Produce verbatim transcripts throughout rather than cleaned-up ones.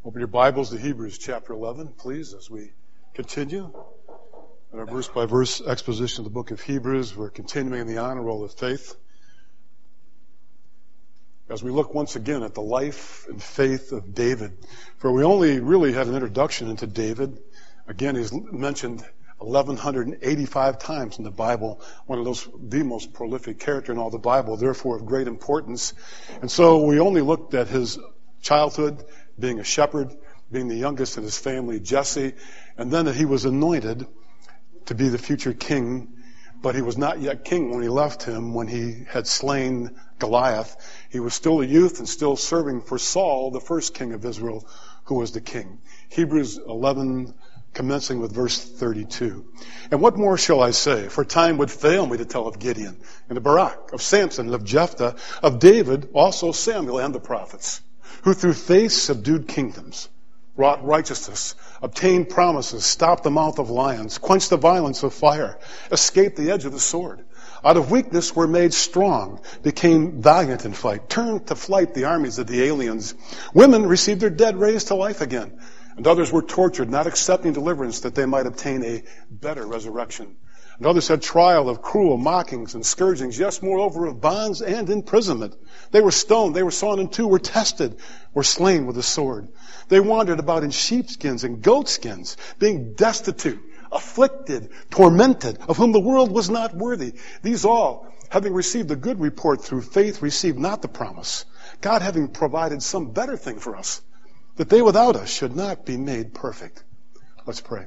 Open your Bibles to Hebrews chapter eleven, please, as we continue in our verse-by-verse exposition of the book of Hebrews. We're continuing in the honor roll of faith as we look once again at the life and faith of David. For we only really had an introduction into David. Again, he's mentioned eleven eighty-five times in the Bible, one of those, the most prolific character in all the Bible, therefore of great importance. And so we only looked at his childhood, being a shepherd, being the youngest in his family, Jesse, and then that he was anointed to be the future king, but he was not yet king when he left him, when he had slain Goliath. He was still a youth and still serving for Saul, the first king of Israel, who was the king. Hebrews eleven, commencing with verse thirty-two. And what more shall I say? For time would fail me to tell of Gideon, and of Barak, of Samson, and of Jephthah, of David, also Samuel, and the prophets, who through faith subdued kingdoms, wrought righteousness, obtained promises, stopped the mouth of lions, quenched the violence of fire, escaped the edge of the sword. Out of weakness were made strong, became valiant in fight, turned to flight the armies of the aliens. Women received their dead raised to life again, and others were tortured, not accepting deliverance that they might obtain a better resurrection. And others had trial of cruel mockings and scourgings, yes, moreover, of bonds and imprisonment. They were stoned, they were sawn in two, were tested, were slain with the sword. They wandered about in sheepskins and goatskins, being destitute, afflicted, tormented, of whom the world was not worthy. These all, having received a good report through faith, received not the promise, God having provided some better thing for us, that they without us should not be made perfect. Let's pray.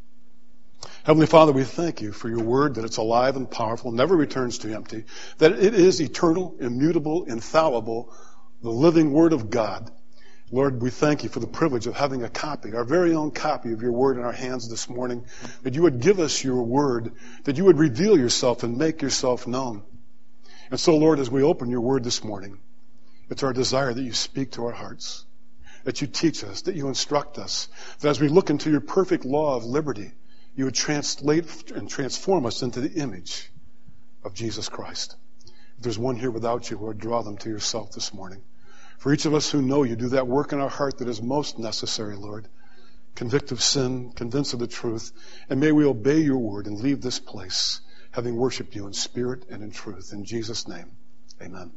Heavenly Father, we thank you for your word, that it's alive and powerful, never returns to empty, that it is eternal, immutable, infallible, the living word of God. Lord, we thank you for the privilege of having a copy, our very own copy of your word in our hands this morning, that you would give us your word, that you would reveal yourself and make yourself known. And so, Lord, as we open your word this morning, it's our desire that you speak to our hearts, that you teach us, that you instruct us, that as we look into your perfect law of liberty, you would translate and transform us into the image of Jesus Christ. If there's one here without you, Lord, draw them to yourself this morning. For each of us who know you, do that work in our heart that is most necessary, Lord. Convict of sin, convince of the truth, and may we obey your word and leave this place, having worshiped you in spirit and in truth. In Jesus' name, amen.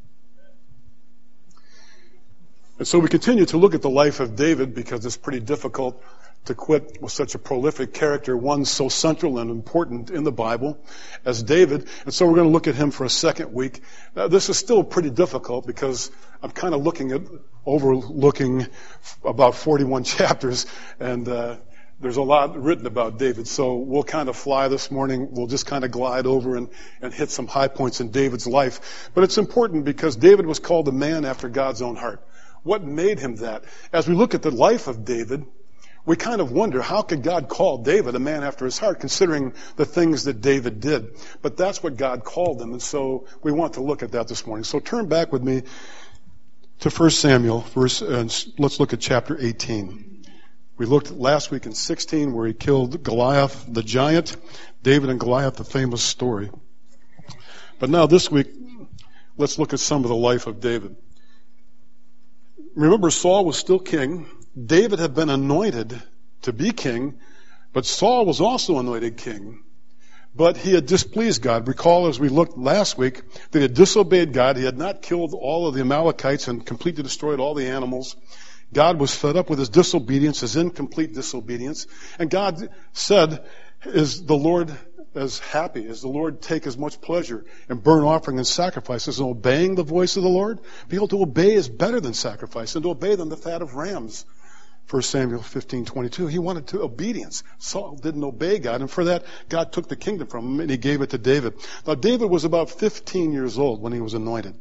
And so we continue to look at the life of David, because it's pretty difficult to quit with such a prolific character, one so central and important in the Bible as David. And so we're going to look at him for a second week. Now, this is still pretty difficult because I'm kind of looking at, overlooking about forty-one chapters, and uh, there's a lot written about David. So we'll kind of fly this morning. We'll just kind of glide over and, and hit some high points in David's life. But it's important because David was called a man after God's own heart. What made him that? As we look at the life of David, we kind of wonder, how could God call David a man after his heart, considering the things that David did? But that's what God called him, and so we want to look at that this morning. So turn back with me to First Samuel, verse, and let's look at chapter eighteen. We looked last week in sixteen, where he killed Goliath, the giant. David and Goliath, the famous story. But now this week, let's look at some of the life of David. Remember, Saul was still king. David had been anointed to be king, but Saul was also anointed king. But he had displeased God. Recall, as we looked last week, that he had disobeyed God. He had not killed all of the Amalekites and completely destroyed all the animals. God was fed up with his disobedience, his incomplete disobedience. And God said, is the Lord as happy? Does the Lord take as much pleasure in burnt offering and sacrifices and obeying the voice of the Lord? Behold, to obey is better than sacrifice, and to obey than the fat of rams. First Samuel fifteen twenty-two. He wanted to obedience. Saul didn't obey God, and for that, God took the kingdom from him, and he gave it to David. Now, David was about fifteen years old when he was anointed.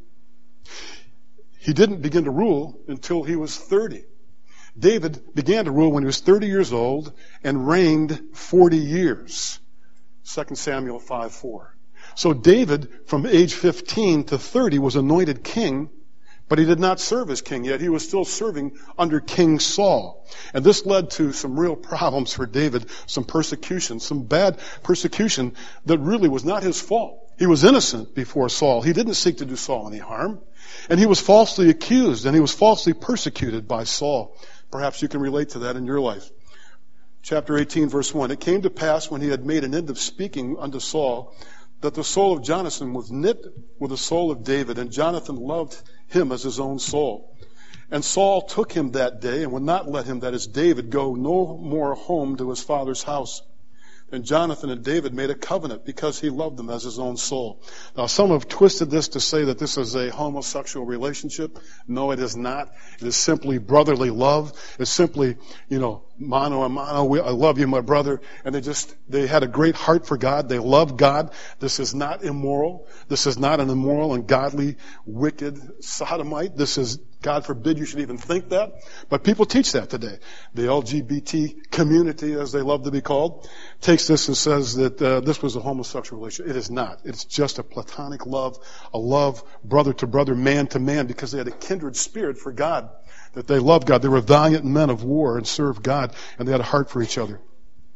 He didn't begin to rule until he was thirty. David began to rule when he was thirty years old and reigned forty years. Second Samuel five four. So David, from age fifteen to thirty, was anointed king, but he did not serve as king yet. He was still serving under King Saul. And this led to some real problems for David, some persecution, some bad persecution that really was not his fault. He was innocent before Saul. He didn't seek to do Saul any harm. And he was falsely accused, and he was falsely persecuted by Saul. Perhaps you can relate to that in your life. Chapter eighteen, verse one. It came to pass when he had made an end of speaking unto Saul that the soul of Jonathan was knit with the soul of David, and Jonathan loved him as his own soul. And Saul took him that day and would not let him, that is David, go no more home to his father's house. And Jonathan and David made a covenant because he loved them as his own soul. Now, some have twisted this to say that this is a homosexual relationship. No, it is not. It is simply brotherly love. It's simply, you know, mano a mano. We, I love you, my brother. And they just, they had a great heart for God. They loved God. This is not immoral. This is not an immoral and godly, wicked sodomite. This is, God forbid you should even think that. But people teach that today. The L G B T community, as they love to be called, takes this and says that uh, this was a homosexual relationship. It is not. It's just a platonic love, a love brother to brother, man to man, because they had a kindred spirit for God, that they loved God. They were valiant men of war and served God, and they had a heart for each other.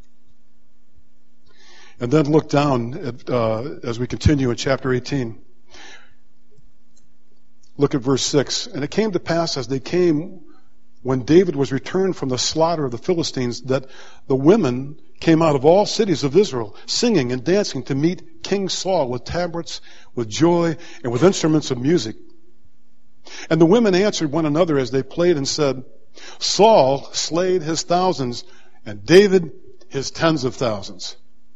And then look down at, uh, as we continue in chapter eighteen. Look at verse six. And it came to pass as they came, when David was returned from the slaughter of the Philistines, that the women came out of all cities of Israel, singing and dancing to meet King Saul with tabrets, with joy, and with instruments of music. And the women answered one another as they played and said, Saul slayed his thousands, and David his tens of thousands.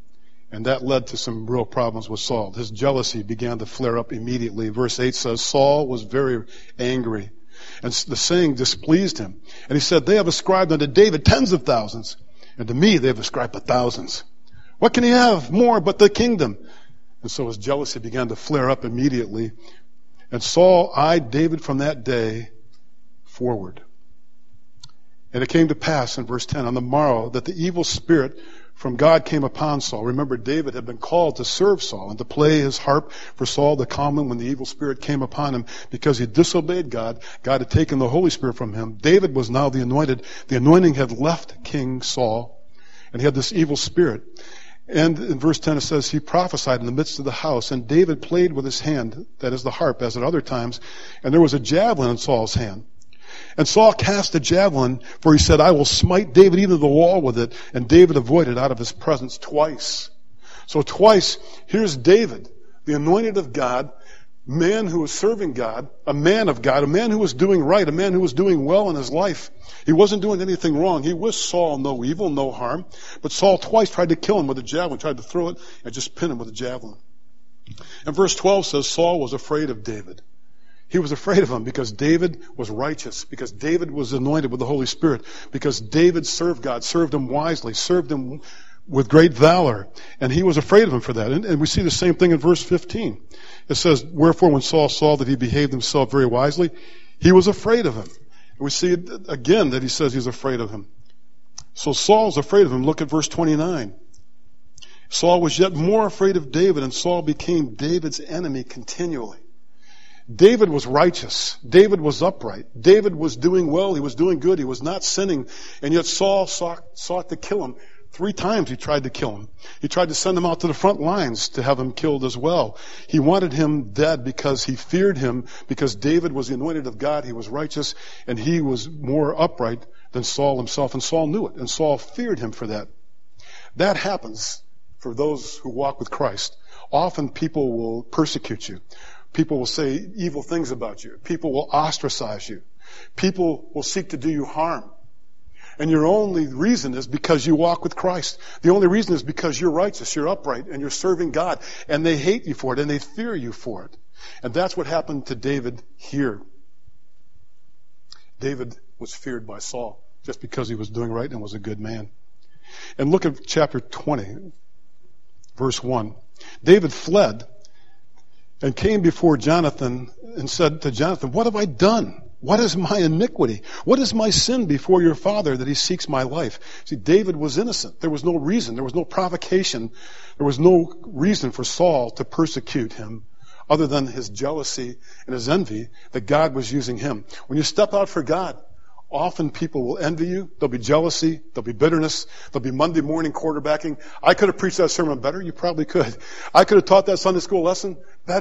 And that led to some real problems with Saul. His jealousy began to flare up immediately. Verse eight says, Saul was very angry, and the saying displeased him. And he said, they have ascribed unto David tens of thousands, and to me they have ascribed but thousands. What can he have more but the kingdom? And so his jealousy began to flare up immediately. And Saul eyed David from that day forward. And it came to pass in verse ten, on the morrow, that the evil spirit from God came upon Saul. Remember, David had been called to serve Saul and to play his harp for Saul to calm him when the evil spirit came upon him because he disobeyed God. God had taken the Holy Spirit from him. David was now the anointed. The anointing had left King Saul, and he had this evil spirit. And in verse ten it says, he prophesied in the midst of the house, and David played with his hand, that is the harp, as at other times, and there was a javelin in Saul's hand. And Saul cast a javelin, for he said, I will smite David even to the wall with it. And David avoided out of his presence twice. So twice, here's David, the anointed of God, man who was serving God, a man of God, a man who was doing right, a man who was doing well in his life. He wasn't doing anything wrong. He wished Saul no evil, no harm. But Saul twice tried to kill him with a javelin, tried to throw it and just pin him with a javelin. And verse twelve says, Saul was afraid of David. He was afraid of him because David was righteous, because David was anointed with the Holy Spirit, because David served God, served him wisely, served him with great valor. And he was afraid of him for that. And, and we see the same thing in verse fifteen. It says, wherefore when Saul saw that he behaved himself very wisely, he was afraid of him. And we see again that he says he's afraid of him. So Saul's afraid of him. Look at verse twenty-nine. Saul was yet more afraid of David, and Saul became David's enemy continually. David was righteous. David was upright. David was doing well. He was doing good. He was not sinning. And yet Saul sought, sought to kill him. Three times he tried to kill him. He tried to send him out to the front lines to have him killed as well. He wanted him dead because he feared him, because David was the anointed of God. He was righteous, and he was more upright than Saul himself. And Saul knew it, and Saul feared him for that. That happens for those who walk with Christ. Often people will persecute you. People will say evil things about you. People will ostracize you. People will seek to do you harm. And your only reason is because you walk with Christ. The only reason is because you're righteous, you're upright, and you're serving God. And they hate you for it, and they fear you for it. And that's what happened to David here. David was feared by Saul just because he was doing right and was a good man. And look at chapter twenty, verse one. David fled and came before Jonathan and said to Jonathan, what have I done? What is my iniquity? What is my sin before your father that he seeks my life? See, David was innocent. There was no reason. There was no provocation. There was no reason for Saul to persecute him other than his jealousy and his envy that God was using him. When you step out for God, often people will envy you. There'll be jealousy. There'll be bitterness. There'll be Monday morning quarterbacking. I could have preached that sermon better. You probably could. I could have taught that Sunday school lesson better.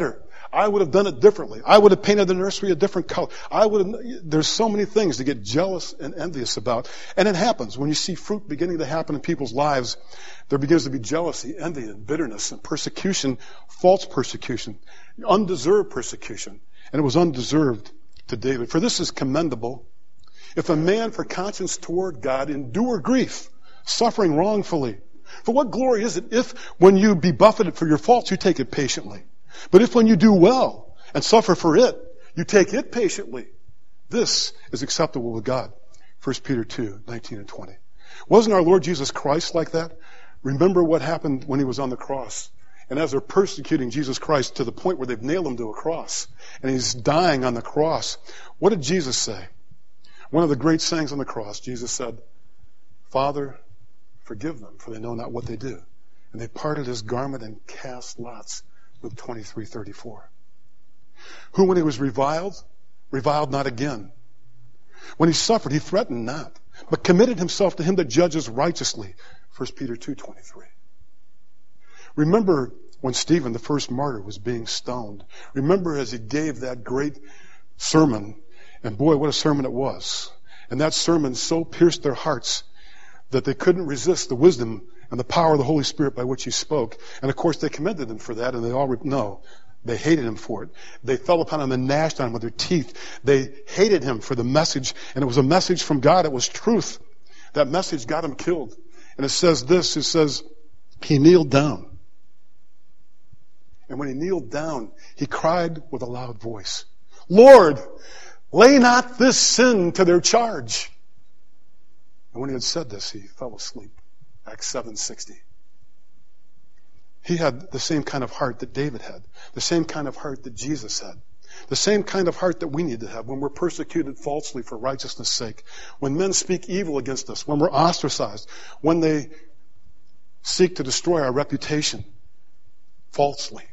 I would have done it differently. I would have painted the nursery a different color. I would have, there's so many things to get jealous and envious about. And it happens. When you see fruit beginning to happen in people's lives, there begins to be jealousy, envy, and bitterness, and persecution, false persecution, undeserved persecution. And it was undeserved to David. For this is commendable, if a man for conscience toward God endure grief, suffering wrongfully. For what glory is it if, when you be buffeted for your faults, you take it patiently? But if when you do well and suffer for it, you take it patiently, this is acceptable with God. First Peter two, nineteen and twenty. Wasn't our Lord Jesus Christ like that? Remember what happened when he was on the cross. And as they're persecuting Jesus Christ to the point where they've nailed him to a cross, and he's dying on the cross, what did Jesus say? One of the great sayings on the cross, Jesus said, Father, forgive them, for they know not what they do. And they parted his garment and cast lots. Luke twenty-three thirty-four. Who, when he was reviled, reviled not again. When he suffered, he threatened not, but committed himself to him that judges righteously. First Peter two twenty-three. Remember when Stephen, the first martyr, was being stoned. Remember as he gave that great sermon. And boy, what a sermon it was. And that sermon so pierced their hearts that they couldn't resist the wisdom and the power of the Holy Spirit by which he spoke. And of course they commended him for that, and they all, re- no, they hated him for it. They fell upon him and gnashed on him with their teeth. They hated him for the message, and it was a message from God. It was truth. That message got him killed. And it says this, it says, he kneeled down. And when he kneeled down, he cried with a loud voice, Lord, lay not this sin to their charge. And when he had said this, he fell asleep. Acts seven sixty. He had the same kind of heart that David had. The same kind of heart that Jesus had. The same kind of heart that we need to have when we're persecuted falsely for righteousness' sake. When men speak evil against us. When we're ostracized. When they seek to destroy our reputation falsely.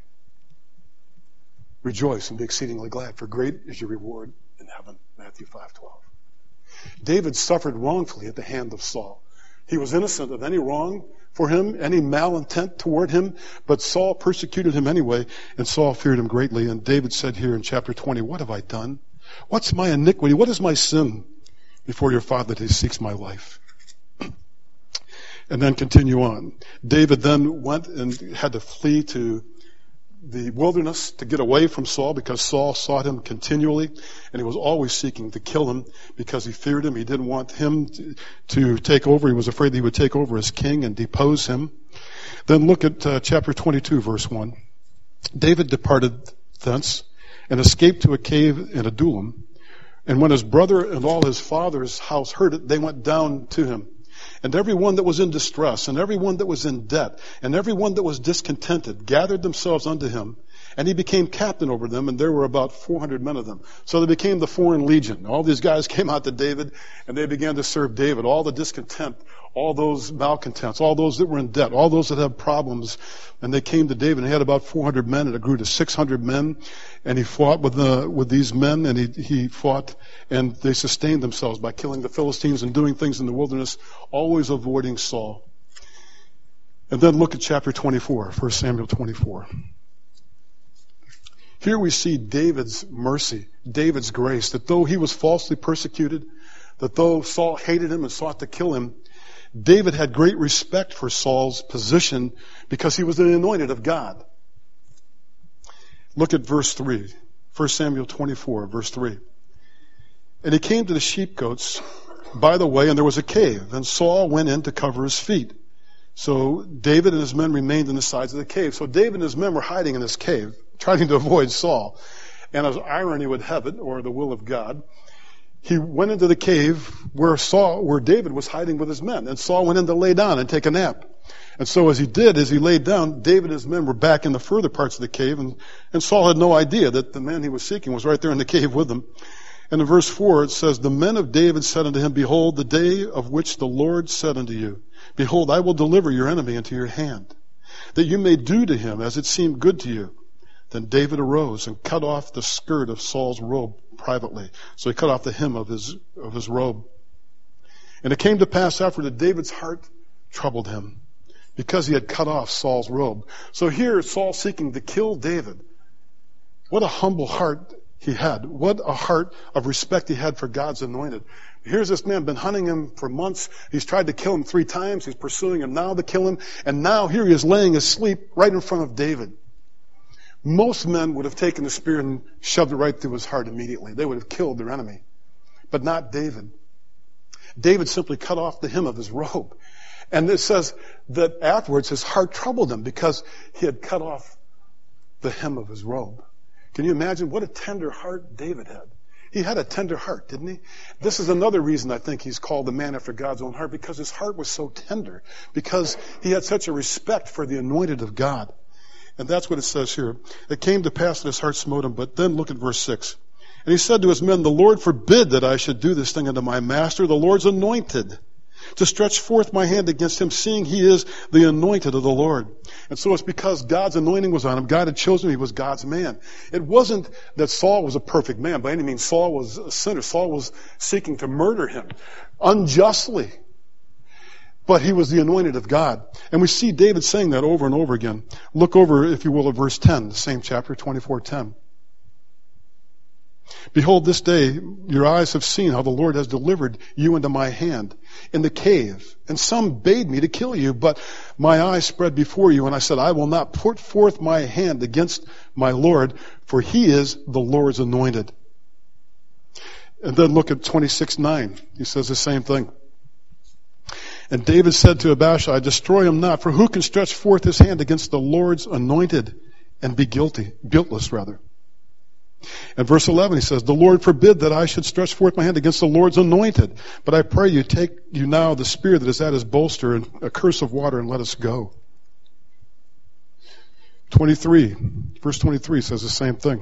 Rejoice and be exceedingly glad, for great is your reward in heaven. Matthew five twelve. David suffered wrongfully at the hand of Saul. He was innocent of any wrong for him, any malintent toward him, but Saul persecuted him anyway, and Saul feared him greatly. And David said here in chapter twenty, what have I done? What's my iniquity? What is my sin before your father that he seeks my life? And then continue on. David then went and had to flee to the wilderness to get away from Saul because Saul sought him continually, and he was always seeking to kill him because he feared him. He didn't want him to, to take over. He was afraid that he would take over as king and depose him. Then look at uh, chapter twenty-two, verse one. David departed thence and escaped to a cave in Adullam. And when his brother and all his father's house heard it, they went down to him. And everyone that was in distress, and everyone that was in debt, and everyone that was discontented, gathered themselves unto him, and he became captain over them, and there were about four hundred men of them. So they became the foreign legion. All these guys came out to David, and they began to serve David. All the discontent, all those malcontents, all those that were in debt, all those that had problems, and they came to David, and he had about four hundred men, and it grew to six hundred men, and he fought with the, with these men, and he, he fought, and they sustained themselves by killing the Philistines and doing things in the wilderness, always avoiding Saul. And then look at chapter twenty-four, First Samuel twenty-four. Here we see David's mercy, David's grace, that though he was falsely persecuted, that though Saul hated him and sought to kill him, David had great respect for Saul's position because he was the anointed of God. Look at verse three, First Samuel twenty-four, verse three. And he came to the sheepcotes by the way, and there was a cave, and Saul went in to cover his feet. So David and his men remained in the sides of the cave. So David and his men were hiding in this cave, trying to avoid Saul. And as irony would have it, or the will of God, he went into the cave where Saul, where David was hiding with his men. And Saul went in to lay down and take a nap. And so as he did, as he laid down, David and his men were back in the further parts of the cave, and, and Saul had no idea that the man he was seeking was right there in the cave with him. And in verse four it says, the men of David said unto him, behold, the day of which the Lord said unto you, behold, I will deliver your enemy into your hand, that you may do to him as it seemed good to you. Then David arose and cut off the skirt of Saul's robe privately. So he cut off the hem of his, of his robe. And it came to pass after that David's heart troubled him, because he had cut off Saul's robe. So here Saul seeking to kill David. What a humble heart he had. What a heart of respect he had for God's anointed. Here's this man, been hunting him for months. He's tried to kill him three times. He's pursuing him now to kill him. And now here he is laying asleep right in front of David. Most men would have taken the spear and shoved it right through his heart immediately. They would have killed their enemy. But not David. David simply cut off the hem of his robe. And it says that afterwards his heart troubled him because he had cut off the hem of his robe. Can you imagine what a tender heart David had? He had a tender heart, didn't he? This is another reason I think he's called the man after God's own heart, because his heart was so tender, because he had such a respect for the anointed of God. And that's what it says here. It came to pass that his heart smote him, but then look at verse six. And he said to his men, the Lord forbid that I should do this thing unto my master, the Lord's anointed, to stretch forth my hand against him, seeing he is the anointed of the Lord. And so it's because God's anointing was on him. God had chosen him. He was God's man. It wasn't that Saul was a perfect man. By any means, Saul was a sinner. Saul was seeking to murder him unjustly. But he was the anointed of God. And we see David saying that over and over again. Look over, if you will, at verse ten, the same chapter, twenty-four ten. Behold, this day your eyes have seen how the Lord has delivered you into my hand in the cave. And some bade me to kill you, but my eyes spread before you, and I said, I will not put forth my hand against my Lord, for he is the Lord's anointed. And then look at twenty-six nine. He says the same thing. And David said to Abishai, destroy him not, for who can stretch forth his hand against the Lord's anointed and be guilty, guiltless rather? And verse eleven, he says, the Lord forbid that I should stretch forth my hand against the Lord's anointed. But I pray you, take you now the spear that is at his bolster and a cruse of water, and let us go. twenty-three, verse twenty-three says the same thing.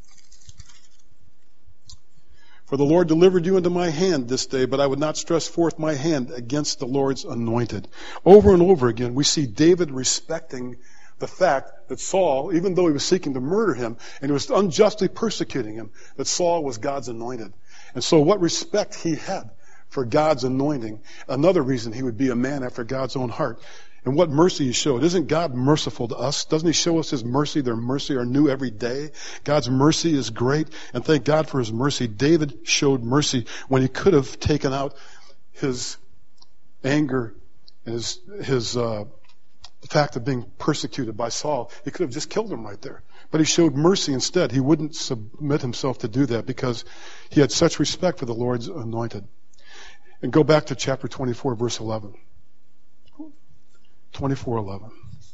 For the Lord delivered you into my hand this day, but I would not stretch forth my hand against the Lord's anointed. Over and over again, we see David respecting the fact that Saul, even though he was seeking to murder him and he was unjustly persecuting him, that Saul was God's anointed. And so what respect he had for God's anointing, another reason he would be a man after God's own heart. And what mercy he showed. Isn't God merciful to us? Doesn't he show us his mercy? Their mercy are new every day. God's mercy is great, and thank God for his mercy. David showed mercy when he could have taken out his anger and his, his, uh, the fact of being persecuted by Saul. He could have just killed him right there. But he showed mercy instead. He wouldn't submit himself to do that because he had such respect for the Lord's anointed. And go back to chapter twenty-four, verse eleven. twenty-four eleven.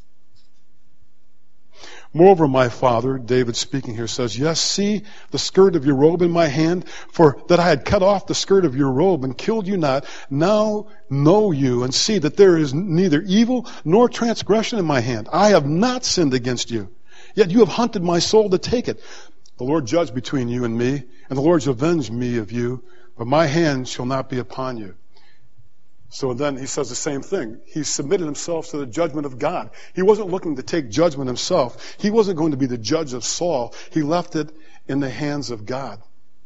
Moreover, my father, David speaking here, says, yes, see the skirt of your robe in my hand, for that I had cut off the skirt of your robe and killed you not. Now know you and see that there is neither evil nor transgression in my hand. I have not sinned against you. Yet you have hunted my soul to take it. The Lord judge between you and me, and the Lord shall avenge me of you, but my hand shall not be upon you. So then he says the same thing. He submitted himself to the judgment of God. He wasn't looking to take judgment himself. He wasn't going to be the judge of Saul. He left it in the hands of God.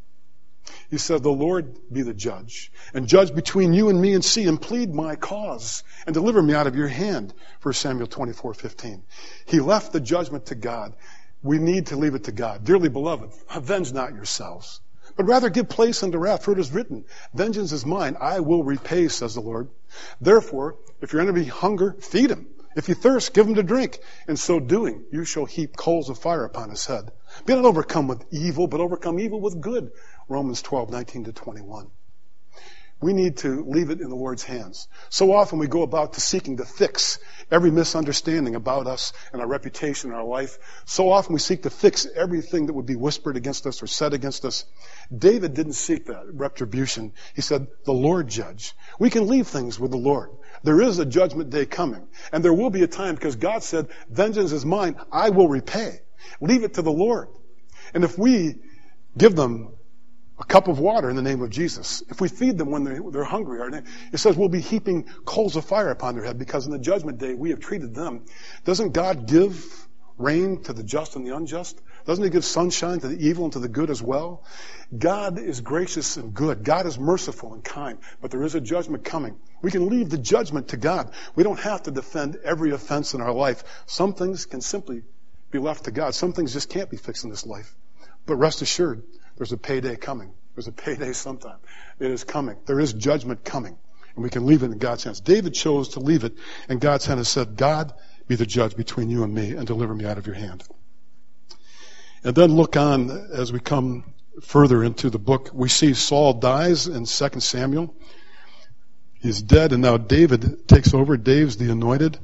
He said, the Lord be the judge, and judge between you and me, and see and plead my cause, and deliver me out of your hand. First Samuel twenty-four fifteen. He left the judgment to God. We need to leave it to God. Dearly beloved, avenge not yourselves, but rather give place unto wrath, for it is written, vengeance is mine, I will repay, says the Lord. Therefore, if your enemy hunger, feed him. If you thirst, give him to drink. In so doing, you shall heap coals of fire upon his head. Be not overcome with evil, but overcome evil with good. Romans twelve nineteen to twenty-one. We need to leave it in the Lord's hands. So often we go about to seeking to fix every misunderstanding about us and our reputation and our life. So often we seek to fix everything that would be whispered against us or said against us. David didn't seek that retribution. He said, the Lord judge. We can leave things with the Lord. There is a judgment day coming. And there will be a time, because God said, vengeance is mine, I will repay. Leave it to the Lord. And if we give them a cup of water in the name of Jesus, if we feed them when they're, they're hungry, it says we'll be heaping coals of fire upon their head, because in the judgment day we have treated them. Doesn't God give rain to the just and the unjust? Doesn't he give sunshine to the evil and to the good as well? God is gracious and good. God is merciful and kind, but there is a judgment coming. We can leave the judgment to God. We don't have to defend every offense in our life. Some things can simply be be left to God. Some things just can't be fixed in this life. But rest assured, there's a payday coming. There's a payday sometime. It is coming. There is judgment coming. And we can leave it in God's hands. David chose to leave it in God's hand and said, God, be the judge between you and me and deliver me out of your hand. And then look on as we come further into the book. We see Saul dies in Second Samuel. He's dead, and now David takes over. Dave's the anointed.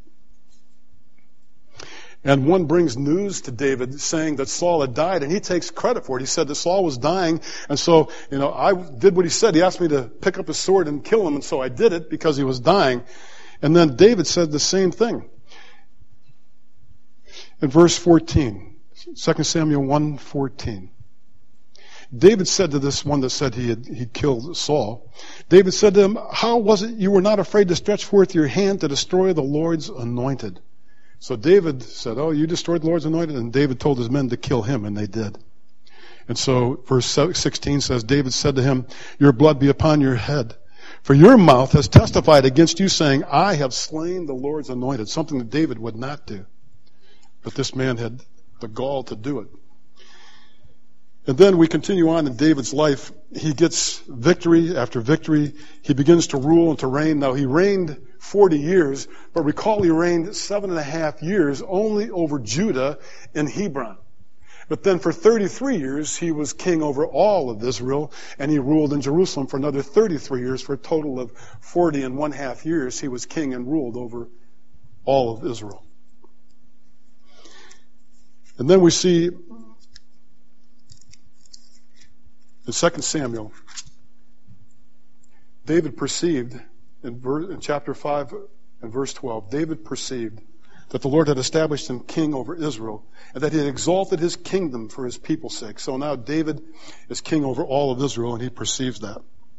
And one brings news to David saying that Saul had died, and he takes credit for it. He said that Saul was dying, and so, you know, I did what he said. He asked me to pick up his sword and kill him, and so I did it because he was dying. And then David said the same thing. In verse fourteen, Second Samuel one fourteen. David said to this one that said he had he'd killed Saul, David said to him, how was it you were not afraid to stretch forth your hand to destroy the Lord's anointed? So David said, oh, you destroyed the Lord's anointed? And David told his men to kill him, and they did. And so verse sixteen says, David said to him, your blood be upon your head. For your mouth has testified against you, saying, I have slain the Lord's anointed. Something that David would not do. But this man had the gall to do it. And then we continue on in David's life. He gets victory after victory. He begins to rule and to reign. Now, he reigned forty years, but recall he reigned seven and a half years only over Judah and Hebron. But then for thirty-three years, he was king over all of Israel, and he ruled in Jerusalem for another thirty-three years. For a total of forty and one half years, he was king and ruled over all of Israel. And then we see in Second Samuel, David perceived, in, verse, in chapter five and verse twelve, David perceived that the Lord had established him king over Israel, and that he had exalted his kingdom for his people's sake. So now David is king over all of Israel, and he perceives that.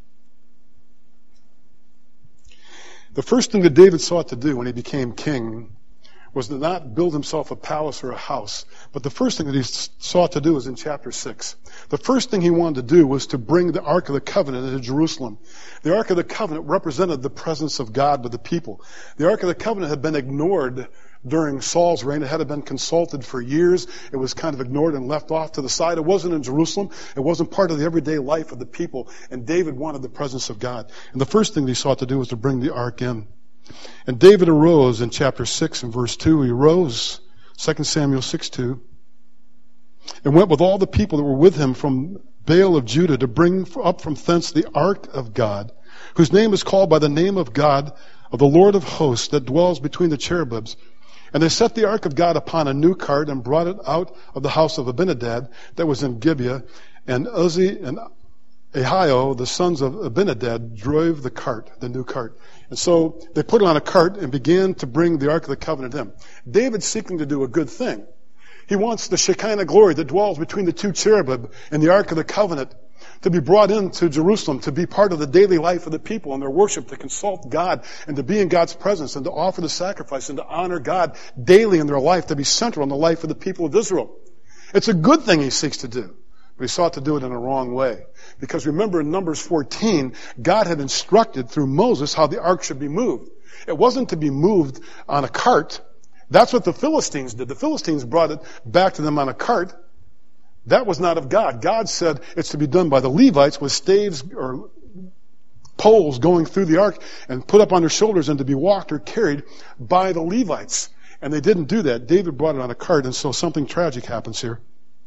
The first thing that David sought to do when he became king was to not build himself a palace or a house. But the first thing that he sought to do was in chapter six. The first thing he wanted to do was to bring the Ark of the Covenant into Jerusalem. The Ark of the Covenant represented the presence of God with the people. The Ark of the Covenant had been ignored during Saul's reign. It had been consulted for years. It was kind of ignored and left off to the side. It wasn't in Jerusalem. It wasn't part of the everyday life of the people. And David wanted the presence of God. And the first thing he sought to do was to bring the Ark in. And David arose in chapter six and verse two. He rose, Second Samuel six two, and went with all the people that were with him from Baal of Judah to bring up from thence the Ark of God, whose name is called by the name of God, of the Lord of hosts, that dwells between the cherubims. And they set the Ark of God upon a new cart and brought it out of the house of Abinadab that was in Gibeah. And Uzi and Ahio, the sons of Abinadab, drove the cart, the new cart. And so they put it on a cart and began to bring the Ark of the Covenant in. David's seeking to do a good thing. He wants the Shekinah glory that dwells between the two cherubim and the Ark of the Covenant to be brought into Jerusalem, to be part of the daily life of the people and their worship, to consult God and to be in God's presence and to offer the sacrifice and to honor God daily in their life, to be central in the life of the people of Israel. It's a good thing he seeks to do. But he sought to do it in a wrong way. Because remember in Numbers fourteen, God had instructed through Moses how the ark should be moved. It wasn't to be moved on a cart. That's what the Philistines did. The Philistines brought it back to them on a cart. That was not of God. God said it's to be done by the Levites with staves or poles going through the ark and put up on their shoulders and to be walked or carried by the Levites. And they didn't do that. David brought it on a cart, and so something tragic happens here.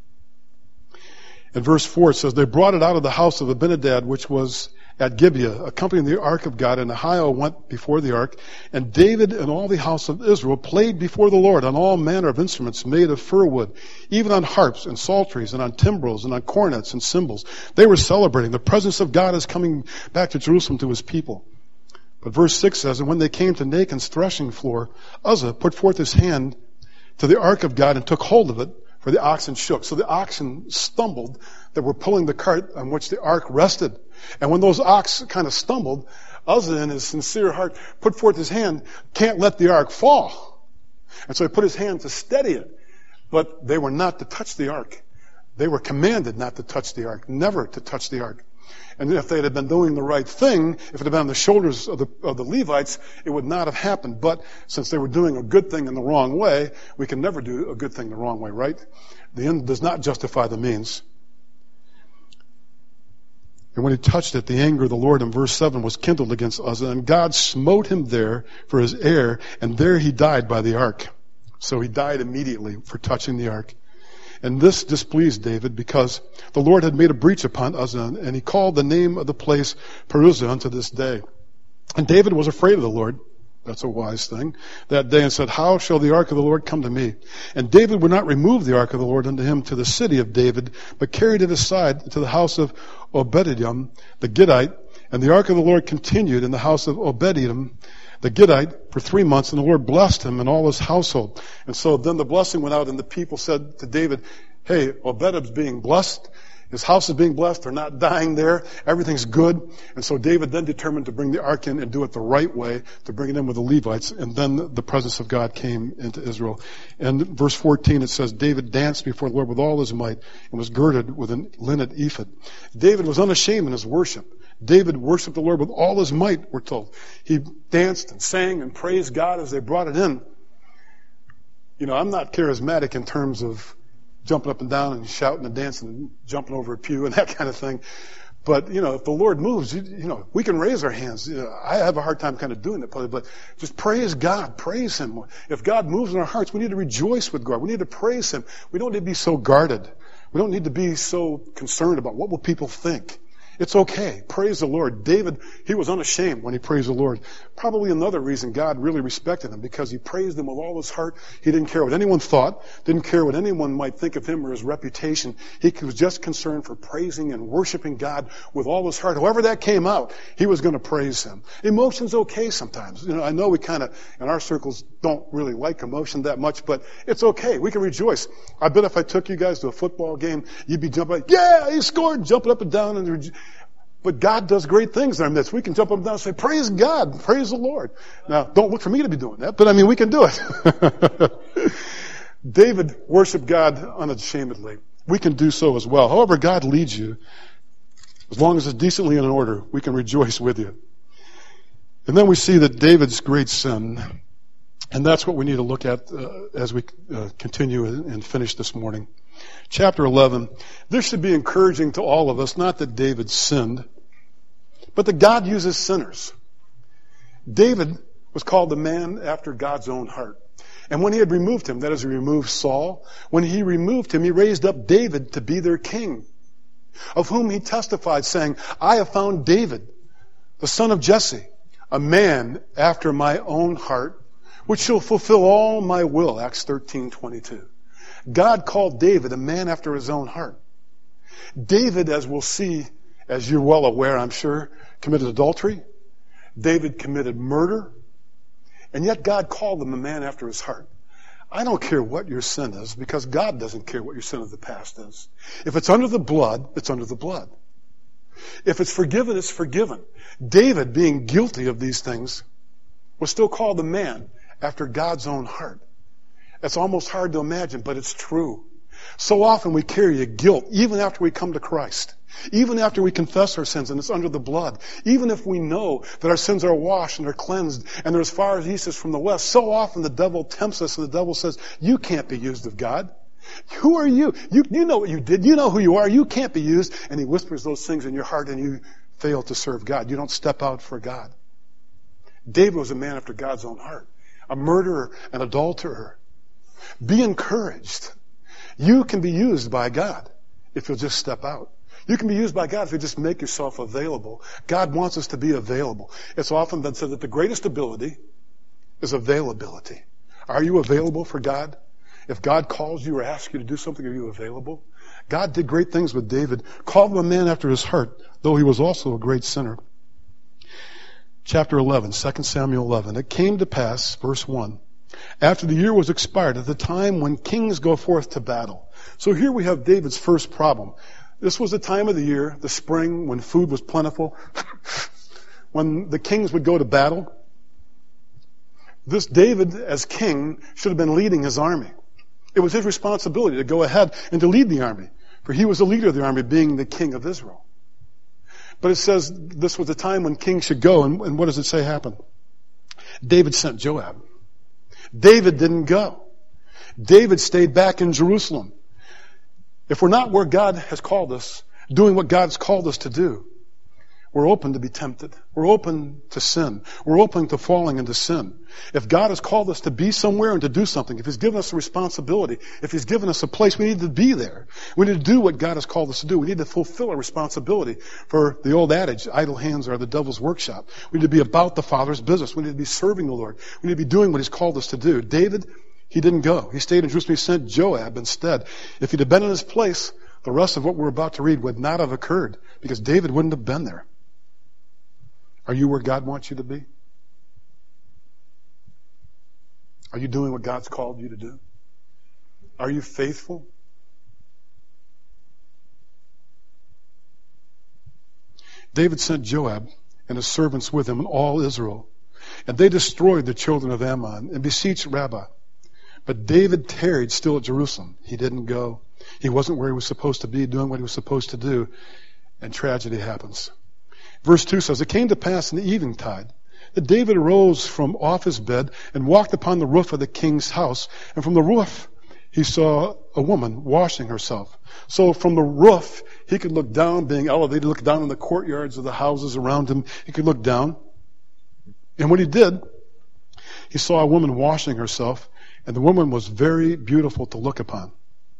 In verse four, it says, they brought it out of the house of Abinadab, which was at Gibeah, accompanying the ark of God, and Ahio went before the ark. And David and all the house of Israel played before the Lord on all manner of instruments made of fir wood, even on harps and psalteries and on timbrels and on cornets and cymbals. They were celebrating. The presence of God is coming back to Jerusalem to his people. But verse six says, and when they came to Nachon's threshing floor, Uzzah put forth his hand to the ark of God and took hold of it, for the oxen shook. So the oxen stumbled that were pulling the cart on which the ark rested. And when those oxen kind of stumbled, Uzzah in his sincere heart put forth his hand, can't let the ark fall. And so he put his hand to steady it. But they were not to touch the ark. They were commanded not to touch the ark, never to touch the ark. And if they had been doing the right thing, if it had been on the shoulders of the, of the Levites, it would not have happened. But since they were doing a good thing in the wrong way, we can never do a good thing the wrong way, right? The end does not justify the means. And when he touched it, the anger of the Lord in verse seven was kindled against Uzzah, and God smote him there for his error, and there he died by the ark. So he died immediately for touching the ark. And this displeased David, because the Lord had made a breach upon Uzzah, and he called the name of the place Peruzzah unto this day. And David was afraid of the Lord. That's a wise thing. That day, and said, how shall the ark of the Lord come to me? And David would not remove the ark of the Lord unto him to the city of David, but carried it aside to the house of Obed-Edom, the Gittite. And the ark of the Lord continued in the house of Obed-Edom, the Gittite, for three months, and the Lord blessed him and all his household. And so then the blessing went out, and the people said to David, hey, Obed-Edom's being blessed. His house is being blessed. They're not dying there. Everything's good. And so David then determined to bring the ark in and do it the right way, to bring it in with the Levites. And then the presence of God came into Israel. And verse fourteen, it says, David danced before the Lord with all his might and was girded with a linen ephod. David was unashamed in his worship. David worshiped the Lord with all his might, we're told. He danced and sang and praised God as they brought it in. You know, I'm not charismatic in terms of jumping up and down and shouting and dancing and jumping over a pew and that kind of thing. But, you know, if the Lord moves, you, you know, we can raise our hands. You know, I have a hard time kind of doing it, probably, but just praise God. Praise Him. If God moves in our hearts, we need to rejoice with God. We need to praise Him. We don't need to be so guarded. We don't need to be so concerned about what will people think. It's okay. Praise the Lord. David, he was unashamed when he praised the Lord. Probably another reason God really respected him, because he praised him with all his heart. He didn't care what anyone thought, didn't care what anyone might think of him or his reputation. He was just concerned for praising and worshiping God with all his heart. However that came out, he was going to praise Him. Emotion's okay sometimes. You know, I know we kind of, in our circles, don't really like emotion that much, but it's okay. We can rejoice. I bet if I took you guys to a football game, you'd be jumping like, yeah, he scored, jumping up and down and rejoicing. But God does great things in our midst. We can jump up and down and say, praise God, praise the Lord. Now, don't look for me to be doing that, but I mean, we can do it. David worshiped God unashamedly. We can do so as well. However God leads you, as long as it's decently in order, we can rejoice with you. And then we see that David's great sin, and that's what we need to look at uh, as we uh, continue and finish this morning. Chapter eleven. This should be encouraging to all of us, not that David sinned, but that God uses sinners. David was called the man after God's own heart. And when he had removed him, that is, he removed Saul, when he removed him, he raised up David to be their king, of whom he testified, saying, I have found David, the son of Jesse, a man after my own heart, which shall fulfill all my will. Acts thirteen twenty-two. God called David a man after his own heart. David, as we'll see, as you're well aware, I'm sure, committed adultery. David committed murder. And yet God called him a man after his heart. I don't care what your sin is, because God doesn't care what your sin of the past is. If it's under the blood, it's under the blood. If it's forgiven, it's forgiven. David, being guilty of these things, was still called a man after God's own heart. It's almost hard to imagine, but it's true. So often we carry a guilt, even after we come to Christ. Even after we confess our sins and it's under the blood. Even if we know that our sins are washed and are cleansed and they're as far as east is from the west. So often the devil tempts us and the devil says, you can't be used of God. Who are you? You, you know what you did. You know who you are. You can't be used. And he whispers those things in your heart and you fail to serve God. You don't step out for God. David was a man after God's own heart. A murderer, an adulterer. Be encouraged. You can be used by God if you'll just step out. You can be used by God if you just make yourself available. God wants us to be available. It's often been said that the greatest ability is availability. Are you available for God? If God calls you or asks you to do something, are you available? God did great things with David, called him a man after his heart, though he was also a great sinner. Chapter eleven, Second Samuel eleven. It came to pass, verse one, after the year was expired, at the time when kings go forth to battle. So here we have David's first problem. This was the time of the year, the spring, when food was plentiful, when the kings would go to battle. This David, as king, should have been leading his army. It was his responsibility to go ahead and to lead the army, for he was the leader of the army, being the king of Israel. But it says this was the time when kings should go. And, and what does it say happened? David sent Joab. David didn't go. David stayed back in Jerusalem. If we're not where God has called us, doing what God's called us to do, we're open to be tempted. We're open to sin. We're open to falling into sin. If God has called us to be somewhere and to do something, if He's given us a responsibility, if He's given us a place, we need to be there. We need to do what God has called us to do. We need to fulfill our responsibility. For the old adage, idle hands are the devil's workshop. We need to be about the Father's business. We need to be serving the Lord. We need to be doing what He's called us to do. David, he didn't go. He stayed in Jerusalem. He sent Joab instead. If he'd have been in his place, the rest of what we're about to read would not have occurred, because David wouldn't have been there. Are you where God wants you to be? Are you doing what God's called you to do? Are you faithful? David sent Joab and his servants with him and all Israel, and they destroyed the children of Ammon and besieged Rabbah. But David tarried still at Jerusalem. He didn't go. He wasn't where he was supposed to be, doing what he was supposed to do, and tragedy happens. Verse two says, it came to pass in the eventide that David arose from off his bed and walked upon the roof of the king's house. And from the roof he saw a woman washing herself. So from the roof he could look down, being elevated, look down in the courtyards of the houses around him. He could look down. And when he did, he saw a woman washing herself. And the woman was very beautiful to look upon.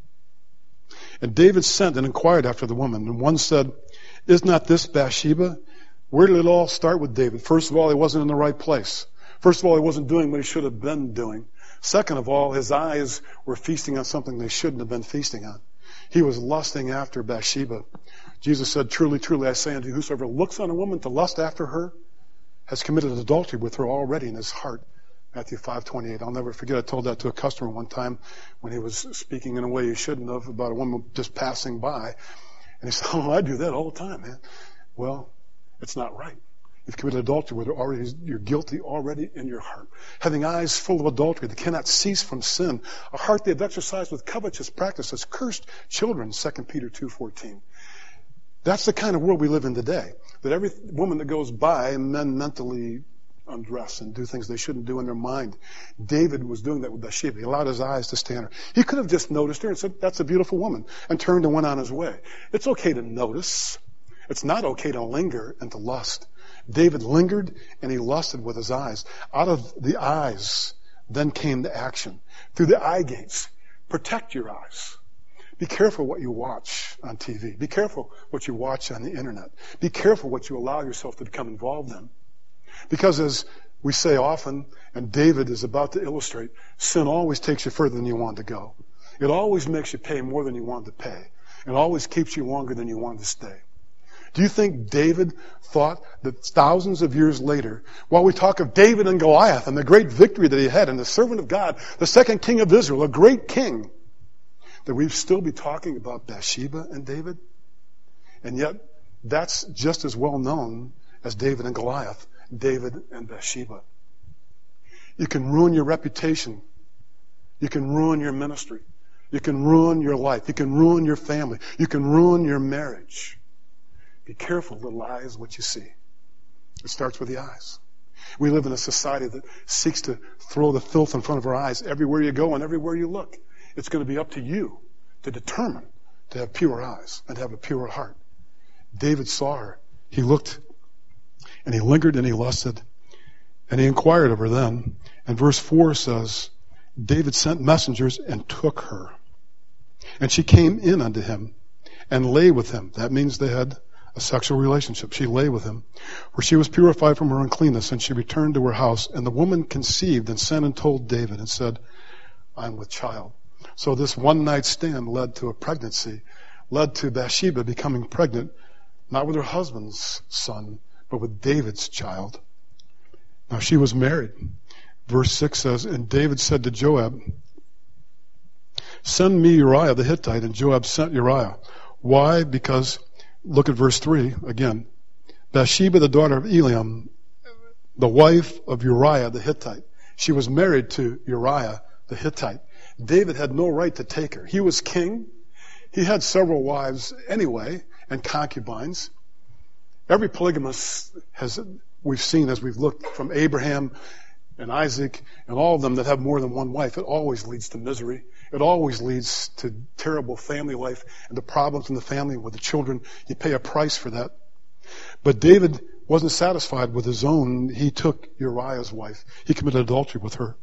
And David sent and inquired after the woman. And one said, is not this Bathsheba? Where did it all start with David? First of all, he wasn't in the right place. First of all, he wasn't doing what he should have been doing. Second of all, his eyes were feasting on something they shouldn't have been feasting on. He was lusting after Bathsheba. Jesus said, truly, truly, I say unto you, whosoever looks on a woman to lust after her has committed adultery with her already in his heart. Matthew five twenty-eight. I'll never forget, I told that to a customer one time when he was speaking in a way he shouldn't have about a woman just passing by. And he said, oh, I do that all the time, man. Well, it's not right. You've committed adultery with her already. You're guilty already in your heart. Having eyes full of adultery that cannot cease from sin. A heart they have exercised with covetous practices. Cursed children, Second Peter two fourteen. That's the kind of world we live in today. That every woman that goes by, men mentally undress and do things they shouldn't do in their mind. David was doing that with Bathsheba. He allowed his eyes to stay on her. He could have just noticed her and said, that's a beautiful woman, and turned and went on his way. It's okay to notice. It's not okay to linger and to lust. David lingered and he lusted with his eyes. Out of the eyes then came the action. Through the eye gates. Protect your eyes. Be careful what you watch on T V. Be careful what you watch on the internet. Be careful what you allow yourself to become involved in. Because as we say often, and David is about to illustrate, sin always takes you further than you want to go. It always makes you pay more than you want to pay. It always keeps you longer than you want to stay. Do you think David thought that thousands of years later, while we talk of David and Goliath and the great victory that he had and the servant of God, the second king of Israel, a great king, that we'd still be talking about Bathsheba and David? And yet, that's just as well known as David and Goliath, David and Bathsheba. You can ruin your reputation. You can ruin your ministry. You can ruin your life. You can ruin your family. You can ruin your marriage. Be careful, little eyes, what you see. It starts with the eyes. We live in a society that seeks to throw the filth in front of our eyes everywhere you go and everywhere you look. It's going to be up to you to determine to have pure eyes and to have a pure heart. David saw her. He looked and he lingered and he lusted and he inquired of her then. And verse four says, David sent messengers and took her. And she came in unto him and lay with him. That means they had a sexual relationship. She lay with him. For she was purified from her uncleanness, and she returned to her house. And the woman conceived and sent and told David and said, I'm with child. So this one night stand led to a pregnancy, led to Bathsheba becoming pregnant, not with her husband's son, but with David's child. Now she was married. Verse six says, and David said to Joab, send me Uriah the Hittite. And Joab sent Uriah. Why? Because, look at verse three again. Bathsheba, the daughter of Eliam, the wife of Uriah the Hittite. She was married to Uriah the Hittite. David had no right to take her. He was king. He had several wives anyway and concubines. Every polygamist has, we've seen as we've looked from Abraham and Isaac and all of them that have more than one wife, it always leads to misery. It always leads to terrible family life and to problems in the family with the children. You pay a price for that. But David wasn't satisfied with his own. He took Uriah's wife. He committed adultery with her.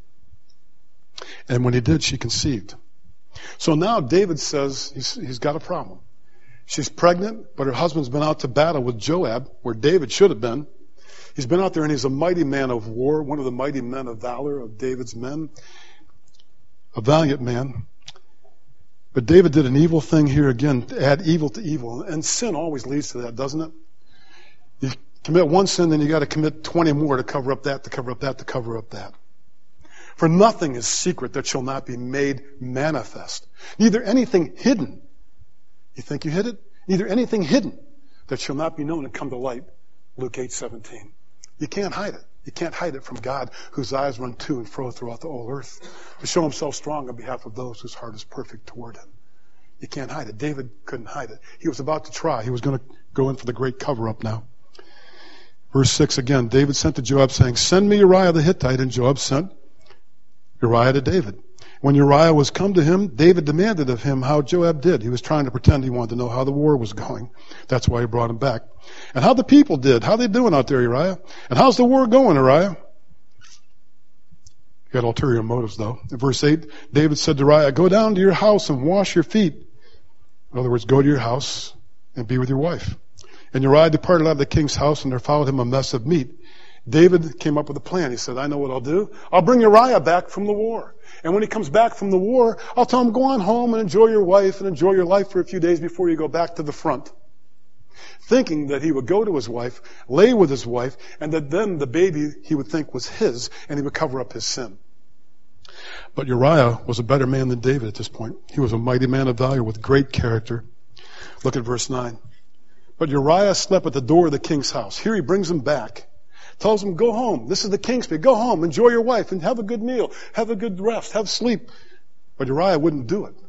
And when he did, she conceived. So now David says he's, he's got a problem. She's pregnant, but her husband's been out to battle with Joab, where David should have been. He's been out there and he's a mighty man of war, one of the mighty men of valor of David's men. A valiant man. But David did an evil thing here again, to add evil to evil. And sin always leads to that, doesn't it? You commit one sin, then you got to commit twenty more to cover up that, to cover up that, to cover up that. For nothing is secret that shall not be made manifest. Neither anything hidden. You think you hid it? Neither anything hidden that shall not be known and come to light. Luke eight seventeen. You can't hide it. You can't hide it from God, whose eyes run to and fro throughout the whole earth, to show himself strong on behalf of those whose heart is perfect toward him. You can't hide it. David couldn't hide it. He was about to try. He was going to go in for the great cover-up now. Verse six again, David sent to Joab saying, send me Uriah the Hittite, and Joab sent Uriah to David. When Uriah was come to him, David demanded of him how Joab did. He was trying to pretend he wanted to know how the war was going. That's why he brought him back. And how the people did. How they doing out there, Uriah? And how's the war going, Uriah? He had ulterior motives, though. In verse eight, David said to Uriah, go down to your house and wash your feet. In other words, go to your house and be with your wife. And Uriah departed out of the king's house, and there followed him a mess of meat. David came up with a plan. He said, I know what I'll do. I'll bring Uriah back from the war. And when he comes back from the war, I'll tell him, go on home and enjoy your wife and enjoy your life for a few days before you go back to the front. Thinking that he would go to his wife, lay with his wife, and that then the baby he would think was his, and he would cover up his sin. But Uriah was a better man than David at this point. He was a mighty man of valor with great character. Look at verse nine. But Uriah slept at the door of the king's house. Here he brings him back. Tells him, go home. This is the king's speech. Go home, enjoy your wife, and have a good meal. Have a good rest. Have sleep. But Uriah wouldn't do it.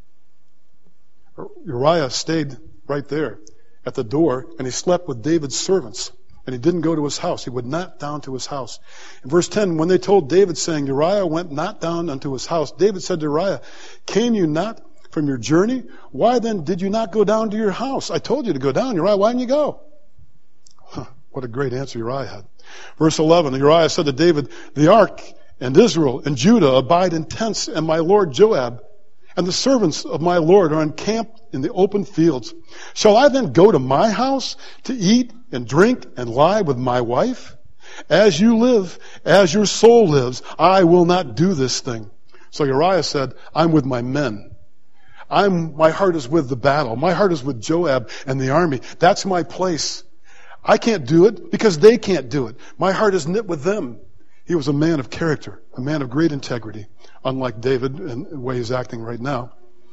Uriah stayed right there at the door, and he slept with David's servants. And he didn't go to his house. He went not down to his house. In verse ten, when they told David, saying, Uriah went not down unto his house, David said to Uriah, came you not from your journey? Why then did you not go down to your house? I told you to go down, Uriah. Why didn't you go? Huh, what a great answer Uriah had. Verse eleven, Uriah said to David, the ark and Israel and Judah abide in tents, and my lord Joab and the servants of my lord are encamped in the open fields. Shall I then go to my house to eat and drink and lie with my wife? As you live, as your soul lives, I will not do this thing. So Uriah said, I'm with my men. I'm, my heart is with the battle. My heart is with Joab and the army. That's my place. I can't do it because they can't do it. My heart is knit with them. He was a man of character, a man of great integrity, unlike David in the way he's acting right now.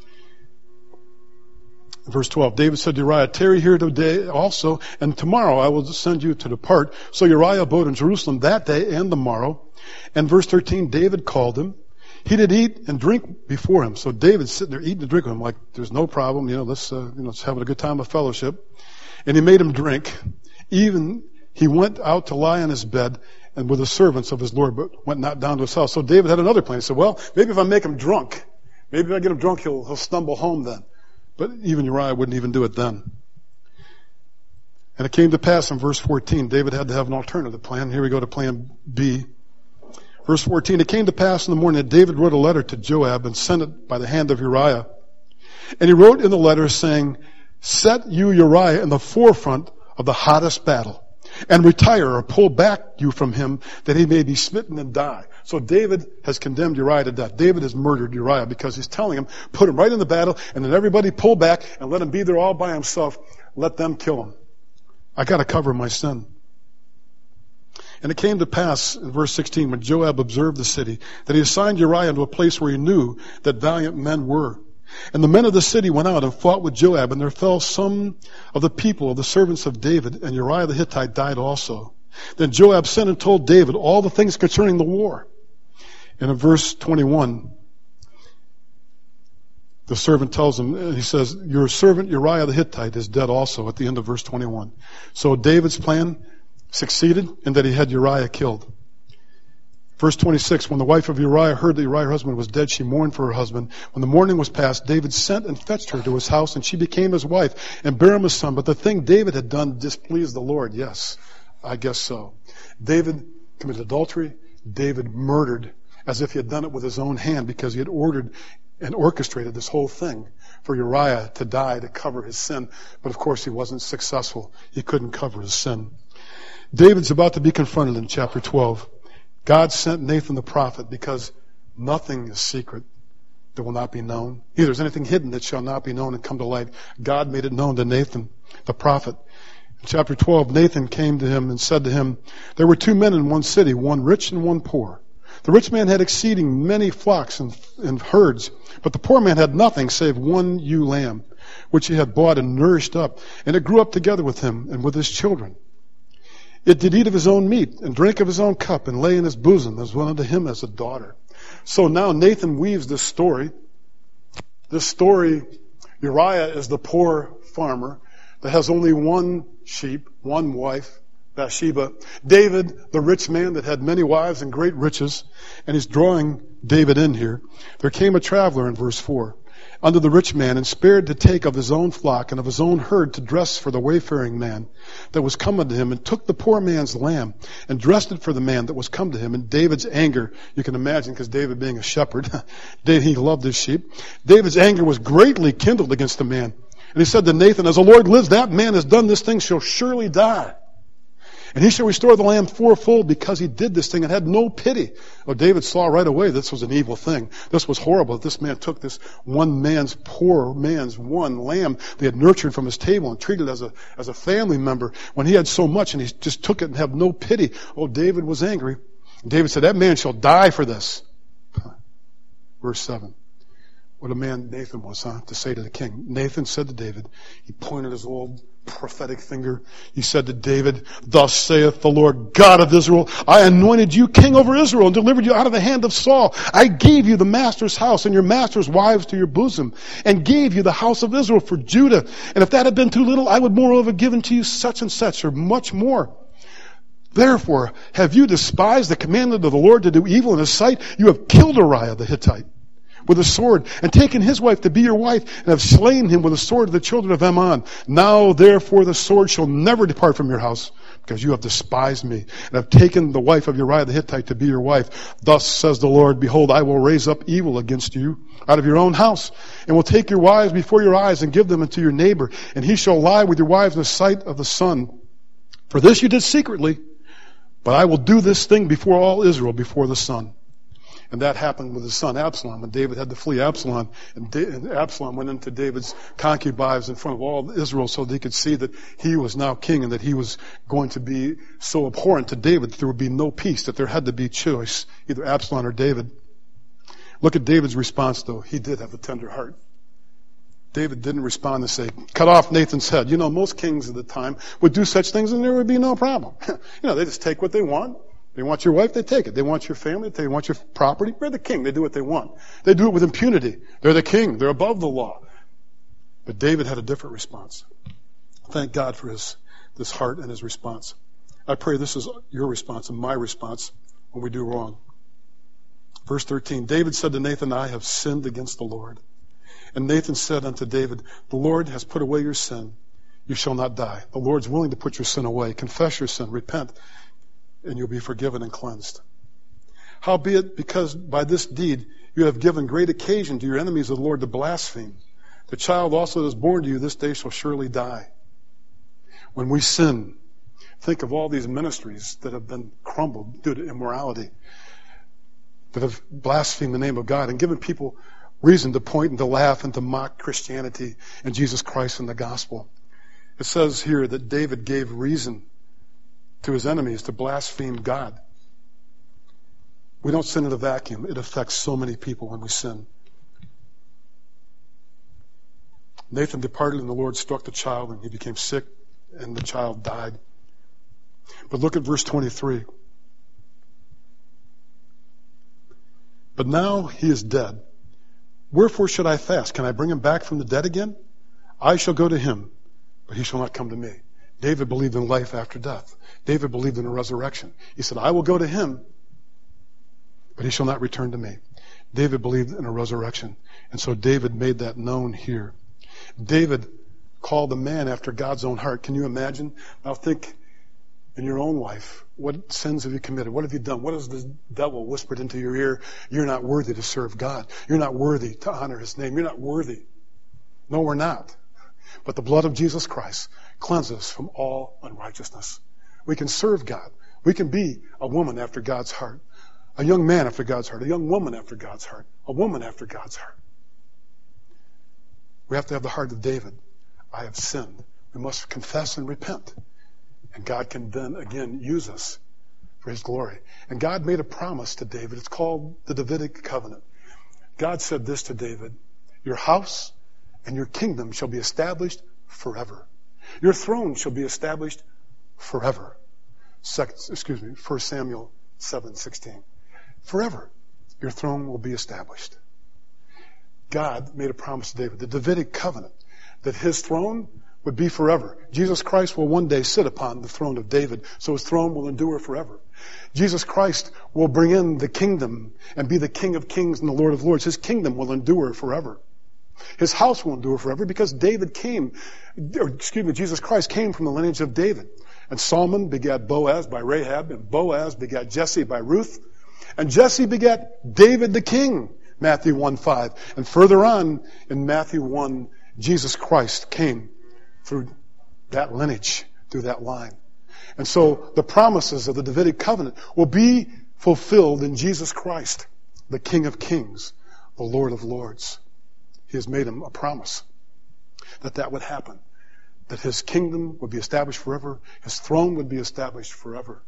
Verse twelve, David said to Uriah, tarry here today also, and tomorrow I will send you to depart. So Uriah abode in Jerusalem that day and the morrow. And verse thirteen, David called him. He did eat and drink before him. So David's sitting there eating and drinking with him like, there's no problem, you know, let's, uh, you know, let's have a good time of fellowship. And he made him drink. Even he went out to lie on his bed and with the servants of his Lord, but went not down to his house. So David had another plan. He said, well, maybe if I make him drunk, maybe if I get him drunk, he'll, he'll stumble home then. But even Uriah wouldn't even do it then. And it came to pass in verse fourteen, David had to have an alternative plan. Here we go to plan B. Verse fourteen, it came to pass in the morning that David wrote a letter to Joab and sent it by the hand of Uriah. And he wrote in the letter saying, set you Uriah in the forefront of the hottest battle, and retire or pull back you from him, that he may be smitten and die. So David has condemned Uriah to death. David has murdered Uriah because he's telling him, put him right in the battle, and then everybody pull back and let him be there all by himself. Let them kill him. I got to cover my sin. And it came to pass in verse sixteen, when Joab observed the city, that he assigned Uriah into a place where he knew that valiant men were. And the men of the city went out and fought with Joab, and there fell some of the people of the servants of David, and Uriah the Hittite died also. Then Joab sent and told David all the things concerning the war. And in verse twenty-one, the servant tells him, he says, your servant Uriah the Hittite is dead also, at the end of verse twenty-one. So David's plan succeeded in that he had Uriah killed. Verse twenty-six, when the wife of Uriah heard that Uriah, her husband, was dead, she mourned for her husband. When the mourning was past, David sent and fetched her to his house, and she became his wife, and bare him a son. But the thing David had done displeased the Lord. Yes, I guess so. David committed adultery. David murdered, as if he had done it with his own hand, because he had ordered and orchestrated this whole thing for Uriah to die to cover his sin. But of course he wasn't successful. He couldn't cover his sin. David's about to be confronted in chapter twelve. God sent Nathan the prophet because nothing is secret that will not be known. Neither is anything hidden that shall not be known and come to light. God made it known to Nathan the prophet. In chapter twelve, Nathan came to him and said to him, there were two men in one city, one rich and one poor. The rich man had exceeding many flocks and, and herds, but the poor man had nothing save one ewe lamb, which he had bought and nourished up, and it grew up together with him and with his children. It did eat of his own meat, and drink of his own cup, and lay in his bosom, as one unto him as a daughter. So now Nathan weaves this story. This story, Uriah is the poor farmer that has only one sheep, one wife, Bathsheba. David, the rich man that had many wives and great riches, and he's drawing David in here. There came a traveler in verse four unto the rich man, and spared to take of his own flock and of his own herd to dress for the wayfaring man that was come unto him, and took the poor man's lamb and dressed it for the man that was come to him. And David's anger, you can imagine, because David being a shepherd, he loved his sheep. David's anger was greatly kindled against the man. And he said to Nathan, as the Lord lives, that man has done this thing shall surely die. And he shall restore the lamb fourfold, because he did this thing and had no pity. Oh, David saw right away this was an evil thing. This was horrible. This man took this one man's, poor man's one lamb they had nurtured from his table and treated as a, as a family member when he had so much, and he just took it and had no pity. Oh, David was angry. And David said, that man shall die for this. Verse seven. What a man Nathan was, huh? To say to the king. Nathan said to David, he pointed his old prophetic finger. He said to David, thus saith the Lord God of Israel, I anointed you king over Israel and delivered you out of the hand of Saul. I gave you the master's house and your master's wives to your bosom, and gave you the house of Israel for Judah. And if that had been too little, I would moreover have given to you such and such, or much more. Therefore, have you despised the commandment of the Lord to do evil in his sight? You have killed Uriah the Hittite with a sword, and taken his wife to be your wife, and have slain him with the sword of the children of Ammon. Now therefore the sword shall never depart from your house, because you have despised me, and have taken the wife of Uriah the Hittite to be your wife. Thus says the Lord, behold, I will raise up evil against you out of your own house, and will take your wives before your eyes, and give them unto your neighbor, and he shall lie with your wives in the sight of the sun. For this you did secretly, but I will do this thing before all Israel, before the sun. And that happened with his son Absalom. When David had to flee Absalom, and, da- and Absalom went into David's concubines in front of all Israel so they could see that he was now king and that he was going to be so abhorrent to David that there would be no peace, that there had to be choice, either Absalom or David. Look at David's response, though. He did have a tender heart. David didn't respond and say, cut off Nathan's head. You know, most kings of the time would do such things and there would be no problem. You know, they just take what they want. They want your wife, they take it. They want your family, they want your property. They're the king. They do what they want. They do it with impunity. They're the king. They're above the law. But David had a different response. Thank God for his this heart and his response. I pray this is your response and my response when we do wrong. Verse thirteen, David said to Nathan, I have sinned against the Lord. And Nathan said unto David, the Lord has put away your sin. You shall not die. The Lord's willing to put your sin away. Confess your sin. Repent. And you'll be forgiven and cleansed. Howbeit, because by this deed you have given great occasion to your enemies of the Lord to blaspheme, the child also that is born to you this day shall surely die. When we sin, think of all these ministries that have been crumbled due to immorality, that have blasphemed the name of God and given people reason to point and to laugh and to mock Christianity and Jesus Christ and the gospel. It says here that David gave reason to his enemies to blaspheme God. We don't sin in a vacuum. It affects so many people when we sin. Nathan departed and the Lord struck the child and he became sick and the child died. But look at verse twenty-three. But now he is dead. Wherefore should I fast? Can I bring him back from the dead again? I shall go to him, but he shall not come to me. David believed in life after death. David believed in a resurrection. He said, I will go to him, but he shall not return to me. David believed in a resurrection. And so David made that known here. David called a man after God's own heart. Can you imagine? Now think in your own life. What sins have you committed? What have you done? What has the devil whispered into your ear? You're not worthy to serve God. You're not worthy to honor his name. You're not worthy. No, we're not. But the blood of Jesus Christ cleanses us from all unrighteousness. We can serve God. We can be a woman after God's heart. A young man after God's heart. A young woman after God's heart. A woman after God's heart. We have to have the heart of David. I have sinned. We must confess and repent. And God can then again use us for his glory. And God made a promise to David. It's called the Davidic covenant. God said this to David, your house and your kingdom shall be established forever. Your throne shall be established forever. Second, excuse me, First Samuel seven sixteen. Forever, your throne will be established. God made a promise to David, the Davidic covenant, that his throne would be forever. Jesus Christ will one day sit upon the throne of David, so his throne will endure forever. Jesus Christ will bring in the kingdom and be the King of kings and the Lord of lords. His kingdom will endure forever. His house will endure forever because David came, or excuse me, Jesus Christ came from the lineage of David. And Solomon begat Boaz by Rahab, and Boaz begat Jesse by Ruth, and Jesse begat David the king, Matthew one five. And further on in Matthew one, Jesus Christ came through that lineage, through that line. And so the promises of the Davidic covenant will be fulfilled in Jesus Christ, the King of kings, the Lord of lords. He has made him a promise that that would happen, that his kingdom would be established forever, his throne would be established forever,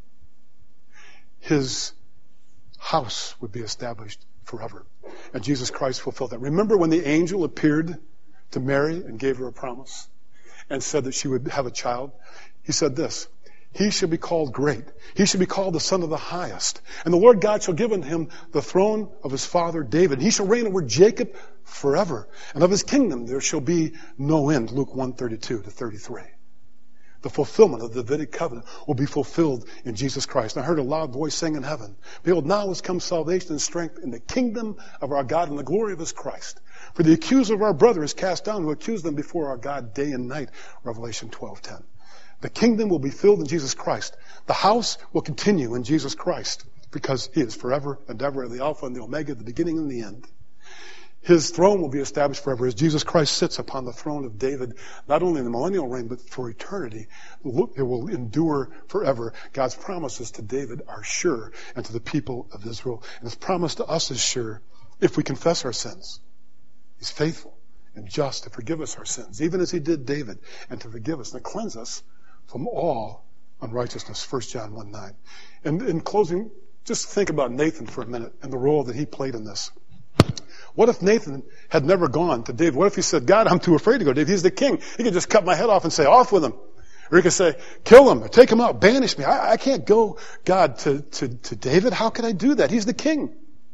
his house would be established forever. And Jesus Christ fulfilled that. Remember when the angel appeared to Mary and gave her a promise and said that she would have a child? He said this, he shall be called great. He shall be called the Son of the Highest. And the Lord God shall give unto him the throne of his father David. He shall reign over Jacob forever. And of his kingdom there shall be no end. Luke one thirty-two to thirty-three. The fulfillment of the Davidic covenant will be fulfilled in Jesus Christ. And I heard a loud voice saying in heaven, behold, now has come salvation and strength in the kingdom of our God and the glory of his Christ. For the accuser of our brother is cast down, who accused them before our God day and night. Revelation twelve ten. The kingdom will be filled in Jesus Christ. The house will continue in Jesus Christ because he is forever and ever, the Alpha and the Omega, the beginning and the end. His throne will be established forever as Jesus Christ sits upon the throne of David, not only in the millennial reign, but for eternity. It will endure forever. God's promises to David are sure, and to the people of Israel. And his promise to us is sure if we confess our sins. He's faithful and just to forgive us our sins, even as he did David, and to forgive us and to cleanse us from all unrighteousness. First John one nine. And in closing, just think about Nathan for a minute and the role that he played in this. What if Nathan had never gone to David? What if he said, God, I'm too afraid to go to David. He's the king. He could just cut my head off and say, off with him. Or he could say, kill him, or take him out, banish me. I, I can't go, God, to, to, to David. How could I do that? He's the king.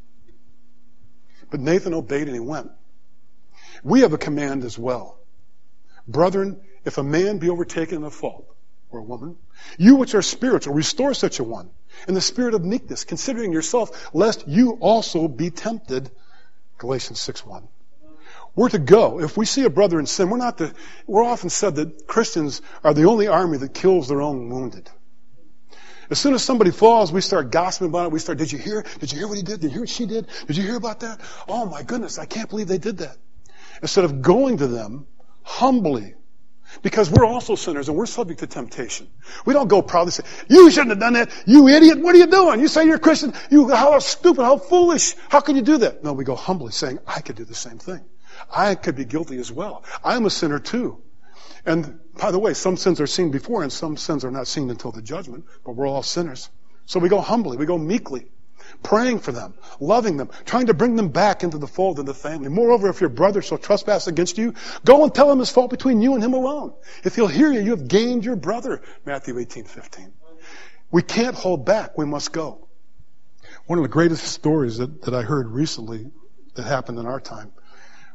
But Nathan obeyed and he went. We have a command as well. Brethren, if a man be overtaken in a fault, or a woman, you which are spiritual, restore such a one in the spirit of meekness, considering yourself, lest you also be tempted. Galatians six one. We're to go. If we see a brother in sin, we're not to, we're often said that Christians are the only army that kills their own wounded. As soon as somebody falls, we start gossiping about it. We start, did you hear? Did you hear what he did? Did you hear what she did? Did you hear about that? Oh my goodness, I can't believe they did that. Instead of going to them humbly, because we're also sinners and we're subject to temptation. We don't go proudly say, you shouldn't have done that. You idiot. What are you doing? You say you're a Christian. You, how stupid, how foolish. How can you do that? No, we go humbly saying, I could do the same thing. I could be guilty as well. I'm a sinner too. And by the way, some sins are seen before and some sins are not seen until the judgment, but we're all sinners. So we go humbly. We go meekly. Praying for them, loving them, trying to bring them back into the fold of the family. Moreover, if your brother shall trespass against you, go and tell him his fault between you and him alone. If he'll hear you, you have gained your brother. Matthew eighteen fifteen. We can't hold back. We must go. One of the greatest stories that, that I heard recently that happened in our time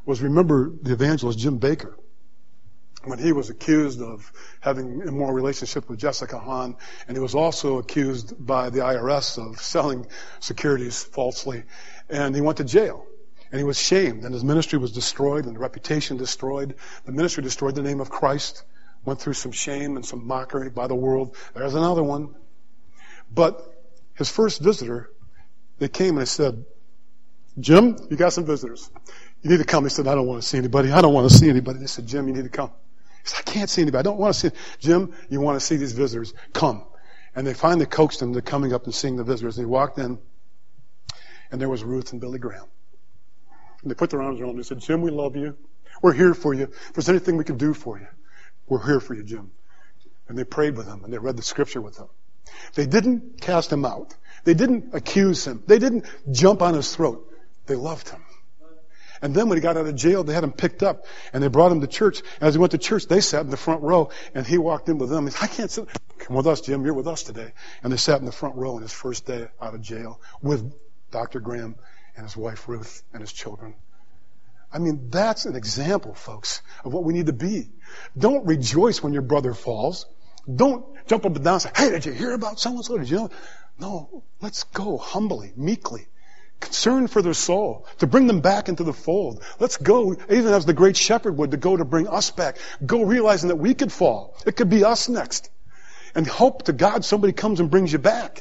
was, remember the evangelist Jim Bakker, when he was accused of having an immoral relationship with Jessica Hahn, and he was also accused by the I R S of selling securities falsely, and he went to jail. And he was shamed, and his ministry was destroyed, and the reputation destroyed. The ministry destroyed, the name of Christ. Went through some shame and some mockery by the world. There's another one. But his first visitor, they came and they said, Jim, you got some visitors. You need to come. He said, I don't want to see anybody. I don't want to see anybody. They said, Jim, you need to come. He said, I can't see anybody. I don't want to see. Jim, you want to see these visitors. Come. And they finally coaxed him to coming up and seeing the visitors. And he walked in, and there was Ruth and Billy Graham. And they put their arms around him and said, Jim, we love you. We're here for you. If there's anything we can do for you, we're here for you, Jim. And they prayed with him, and they read the scripture with him. They didn't cast him out. They didn't accuse him. They didn't jump on his throat. They loved him. And then when he got out of jail, they had him picked up, and they brought him to church. And as he went to church, they sat in the front row, and he walked in with them. He said, I can't sit. Come with us, Jim. You're with us today. And they sat in the front row on his first day out of jail with Doctor Graham and his wife Ruth and his children. I mean, that's an example, folks, of what we need to be. Don't rejoice when your brother falls. Don't jump up and down and say, hey, did you hear about so-and-so? Did you know? No, let's go humbly, meekly, concerned for their soul, to bring them back into the fold. Let's go, even as the great shepherd would, to go to bring us back. Go realizing that we could fall. It could be us next. And hope to God somebody comes and brings you back.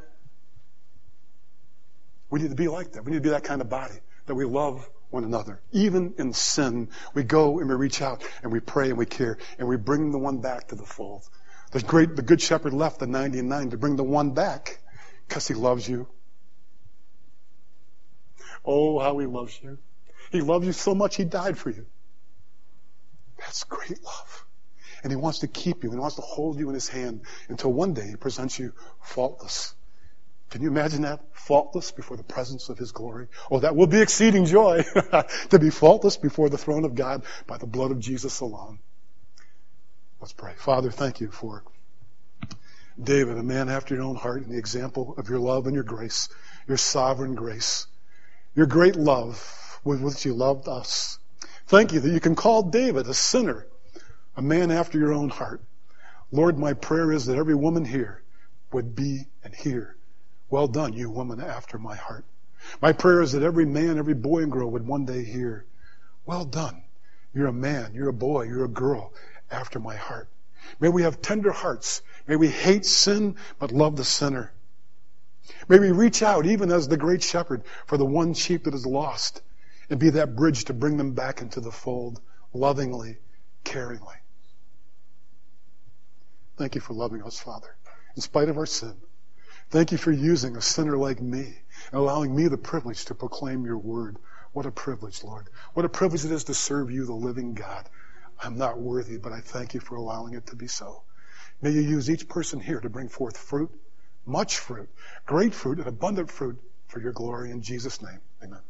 We need to be like that. We need to be that kind of body, that we love one another. Even in sin, we go and we reach out and we pray and we care and we bring the one back to the fold. The great, the good shepherd left the ninety-nine to bring the one back because he loves you. Oh, how he loves you. He loves you so much he died for you. That's great love. And he wants to keep you and he wants to hold you in his hand until one day he presents you faultless. Can you imagine that? Faultless before the presence of his glory. Oh, that will be exceeding joy to be faultless before the throne of God by the blood of Jesus alone. Let's pray. Father, thank you for David, a man after your own heart, and the example of your love and your grace, your sovereign grace, your great love with which you loved us. Thank you that you can call David a sinner, a man after your own heart. Lord, my prayer is that every woman here would be and hear, well done, you woman after my heart. My prayer is that every man, every boy and girl would one day hear, well done, you're a man, you're a boy, you're a girl after my heart. May we have tender hearts. May we hate sin, but love the sinner. May we reach out, even as the great shepherd, for the one sheep that is lost, and be that bridge to bring them back into the fold, lovingly, caringly. Thank you for loving us, Father, in spite of our sin. Thank you for using a sinner like me and allowing me the privilege to proclaim your word. What a privilege, Lord. What a privilege it is to serve you, the living God. I'm not worthy, but I thank you for allowing it to be so. May you use each person here to bring forth fruit, much fruit, great fruit, and abundant fruit for your glory in Jesus' name. Amen.